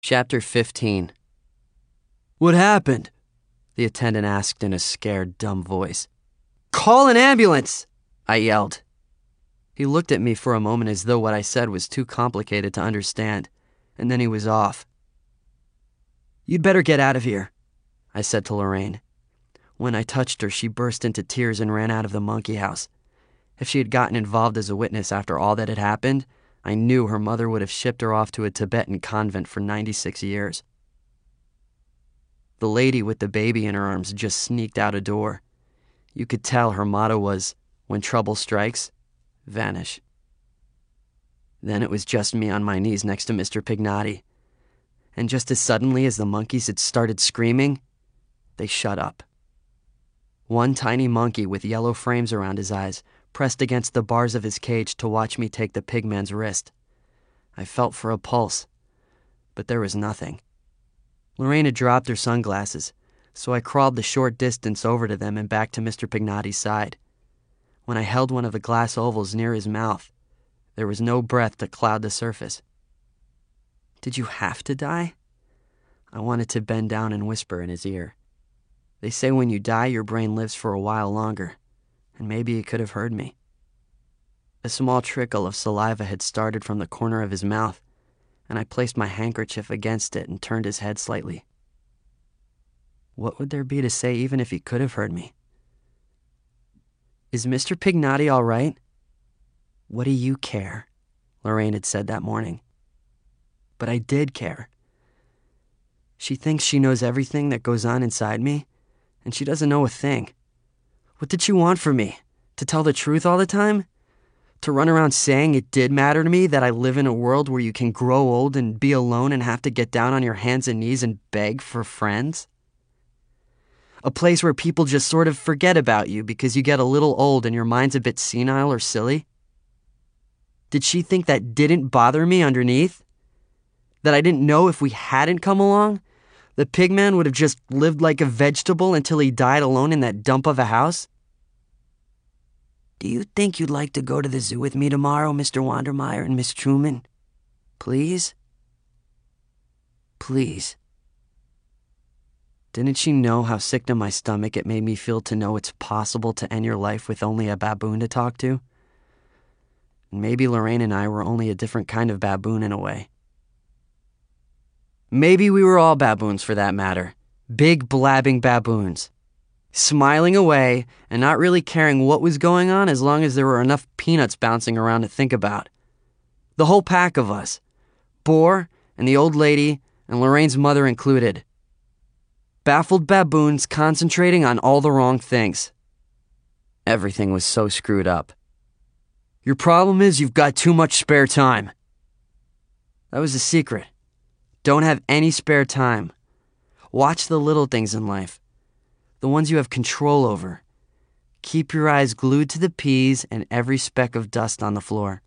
Chapter 15. "What happened?" the attendant asked in a scared, dumb voice. "Call an ambulance!" I yelled. He looked at me for a moment as though what I said was too complicated to understand, and then he was off. "You'd better get out of here," I said to Lorraine. When I touched her, she burst into tears and ran out of the monkey house. If she had gotten involved as a witness after all that had happened, I knew her mother would have shipped her off to a Tibetan convent for 96 years. The lady with the baby in her arms just sneaked out a door. You could tell her motto was, "When trouble strikes, vanish." Then it was just me on my knees next to Mr. Pignotti. And just as suddenly as the monkeys had started screaming, they shut up. One tiny monkey with yellow frames around his eyes pressed against the bars of his cage to watch me take the pigman's wrist. I felt for a pulse, but there was nothing. Lorraine had dropped her sunglasses, so I crawled the short distance over to them and back to Mr. Pignotti's side. When I held one of the glass ovals near his mouth, there was no breath to cloud the surface. "Did you have to die?" I wanted to bend down and whisper in his ear. They say when you die, your brain lives for a while longer, and maybe he could have heard me. A small trickle of saliva had started from the corner of his mouth, and I placed my handkerchief against it and turned his head slightly. What would there be to say even if he could have heard me? "Is Mr. Pignotti all right?" "What do you care?" Lorraine had said that morning. But I did care. She thinks she knows everything that goes on inside me, and she doesn't know a thing. What did she want from me? To tell the truth all the time? To run around saying it did matter to me that I live in a world where you can grow old and be alone and have to get down on your hands and knees and beg for friends? A place where people just sort of forget about you because you get a little old and your mind's a bit senile or silly? Did she think that didn't bother me underneath? That I didn't know if we hadn't come along, the pigman would have just lived like a vegetable until he died alone in that dump of a house? "Do you think you'd like to go to the zoo with me tomorrow, Mr. Wandermeyer and Miss Truman? Please? Please." Didn't she know how sick to my stomach it made me feel to know it's possible to end your life with only a baboon to talk to? And maybe Lorraine and I were only a different kind of baboon in a way. Maybe we were all baboons for that matter. Big blabbing baboons. Smiling away and not really caring what was going on as long as there were enough peanuts bouncing around to think about. The whole pack of us. Boar and the old lady and Lorraine's mother included. Baffled baboons concentrating on all the wrong things. Everything was so screwed up. "Your problem is you've got too much spare time." That was the secret. Don't have any spare time. Watch the little things in life, the ones you have control over. Keep your eyes glued to the peas and every speck of dust on the floor.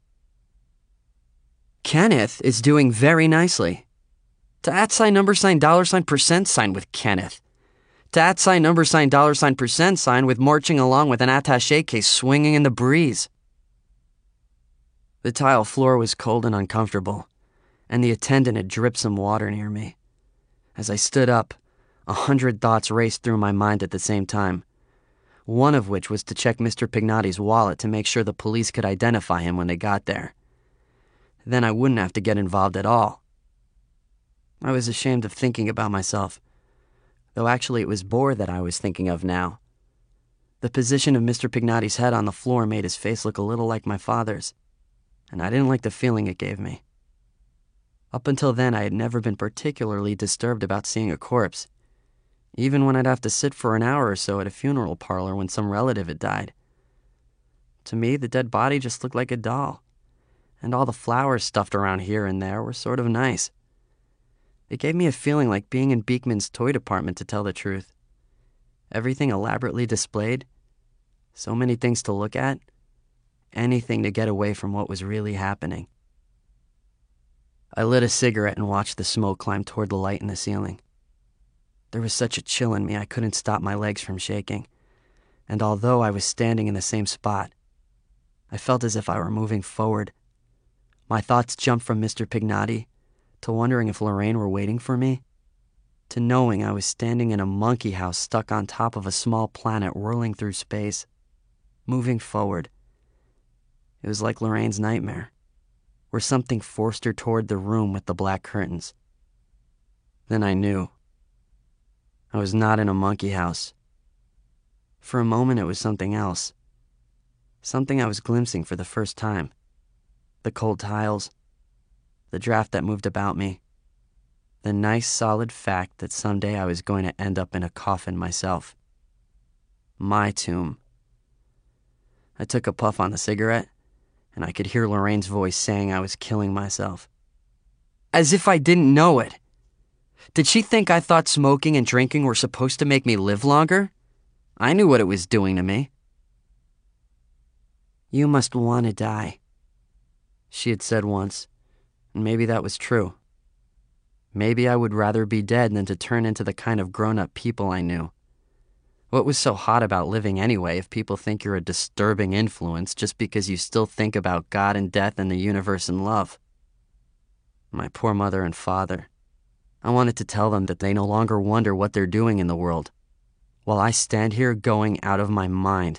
Kenneth is doing very nicely. To @$$ with Kenneth. To @$$ with marching along with an attaché case swinging in the breeze. The tile floor was cold and uncomfortable, and the attendant had dripped some water near me. As I stood up, 100 thoughts raced through my mind at the same time, one of which was to check Mr. Pignotti's wallet to make sure the police could identify him when they got there. Then I wouldn't have to get involved at all. I was ashamed of thinking about myself, though actually it was Boar that I was thinking of now. The position of Mr. Pignotti's head on the floor made his face look a little like my father's, and I didn't like the feeling it gave me. Up until then, I had never been particularly disturbed about seeing a corpse, even when I'd have to sit for an hour or so at a funeral parlor when some relative had died. To me, the dead body just looked like a doll, and all the flowers stuffed around here and there were sort of nice. It gave me a feeling like being in Beekman's toy department, to tell the truth. Everything elaborately displayed, so many things to look at, anything to get away from what was really happening. I lit a cigarette and watched the smoke climb toward the light in the ceiling. There was such a chill in me I couldn't stop my legs from shaking, and although I was standing in the same spot, I felt as if I were moving forward. My thoughts jumped from Mr. Pignotti to wondering if Lorraine were waiting for me, to knowing I was standing in a monkey house stuck on top of a small planet whirling through space, moving forward. It was like Lorraine's nightmare, where something forced her toward the room with the black curtains. Then I knew. I was not in a monkey house. For a moment it was something else. Something I was glimpsing for the first time. The cold tiles, the draft that moved about me, the nice solid fact that someday I was going to end up in a coffin myself. My tomb. I took a puff on the cigarette, and I could hear Lorraine's voice saying I was killing myself. As if I didn't know it. Did she think I thought smoking and drinking were supposed to make me live longer? I knew what it was doing to me. You must want to die, she had said once, and maybe that was true. Maybe I would rather be dead than to turn into the kind of grown-up people I knew. What was so hot about living anyway if people think you're a disturbing influence just because you still think about God and death and the universe and love? My poor mother and father. I wanted to tell them that they no longer wonder what they're doing in the world, while I stand here going out of my mind.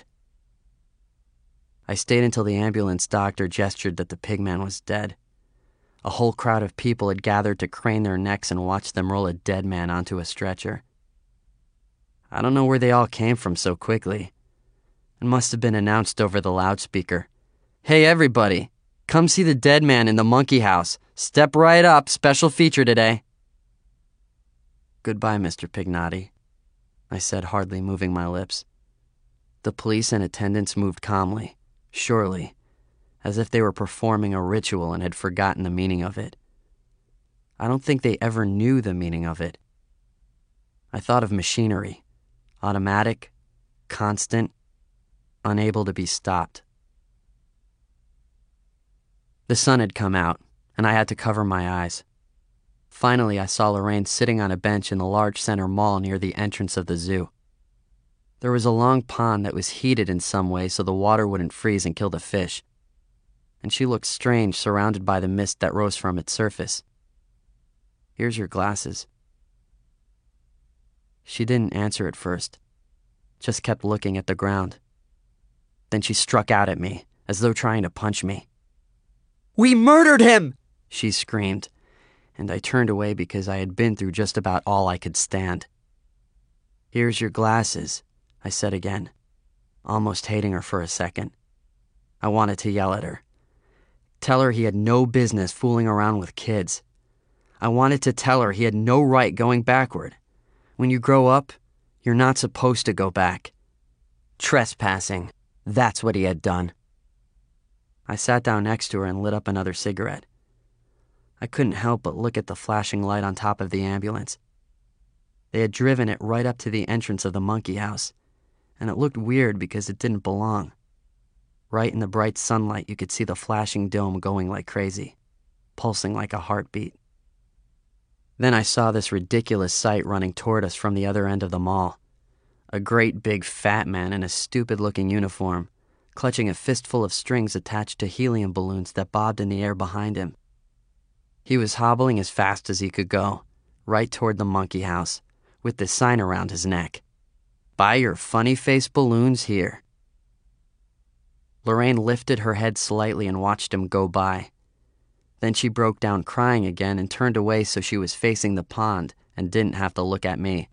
I stayed until the ambulance doctor gestured that the pigman was dead. A whole crowd of people had gathered to crane their necks and watch them roll a dead man onto a stretcher. I don't know where they all came from so quickly. It must have been announced over the loudspeaker. Hey everybody, come see the dead man in the monkey house. Step right up, special feature today. Goodbye, Mr. Pignotti, I said, hardly moving my lips. The police and attendants moved calmly, surely, as if they were performing a ritual and had forgotten the meaning of it. I don't think they ever knew the meaning of it. I thought of machinery, automatic, constant, unable to be stopped. The sun had come out, and I had to cover my eyes. Finally, I saw Lorraine sitting on a bench in the large center mall near the entrance of the zoo. There was a long pond that was heated in some way so the water wouldn't freeze and kill the fish, and she looked strange surrounded by the mist that rose from its surface. Here's your glasses. She didn't answer at first, just kept looking at the ground. Then she struck out at me, as though trying to punch me. We murdered him! She screamed, and I turned away because I had been through just about all I could stand. Here's your glasses, I said again, almost hating her for a second. I wanted to yell at her. Tell her he had no business fooling around with kids. I wanted to tell her he had no right going backward. When you grow up, you're not supposed to go back. Trespassing, that's what he had done. I sat down next to her and lit up another cigarette. I couldn't help but look at the flashing light on top of the ambulance. They had driven it right up to the entrance of the monkey house, and it looked weird because it didn't belong. Right in the bright sunlight, you could see the flashing dome going like crazy, pulsing like a heartbeat. Then I saw this ridiculous sight running toward us from the other end of the mall. A great big fat man in a stupid-looking uniform, clutching a fistful of strings attached to helium balloons that bobbed in the air behind him. He was hobbling as fast as he could go, right toward the monkey house, with the sign around his neck. Buy your funny-face balloons here. Lorraine lifted her head slightly and watched him go by. Then she broke down crying again and turned away so she was facing the pond and didn't have to look at me.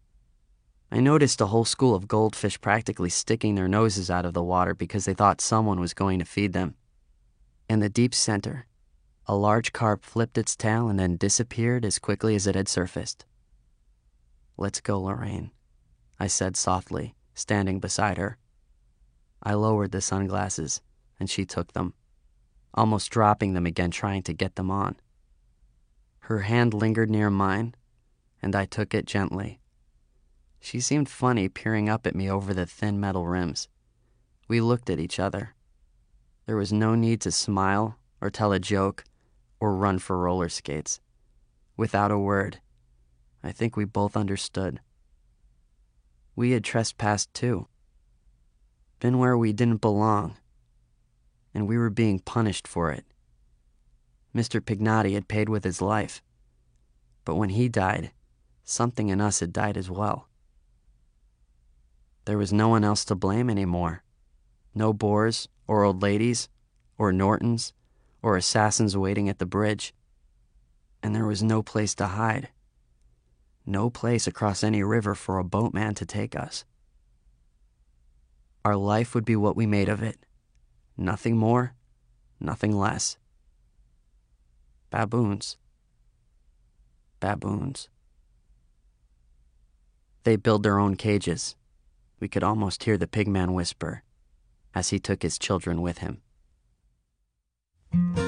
I noticed a whole school of goldfish practically sticking their noses out of the water because they thought someone was going to feed them. In the deep center, a large carp flipped its tail and then disappeared as quickly as it had surfaced. Let's go, Lorraine, I said softly, standing beside her. I lowered the sunglasses, and she took them, almost dropping them again, trying to get them on. Her hand lingered near mine, and I took it gently. She seemed funny, peering up at me over the thin metal rims. We looked at each other. There was no need to smile or tell a joke or run for roller skates. Without a word, I think we both understood. We had trespassed too. Been where we didn't belong, and we were being punished for it. Mr. Pignotti had paid with his life. But when he died, something in us had died as well. There was no one else to blame anymore. No Boers or old ladies or Nortons or assassins waiting at the bridge. And there was no place to hide. No place across any river for a boatman to take us. Our life would be what we made of it. Nothing more, nothing less. Baboons. Baboons. They build their own cages. We could almost hear the pigman whisper as he took his children with him.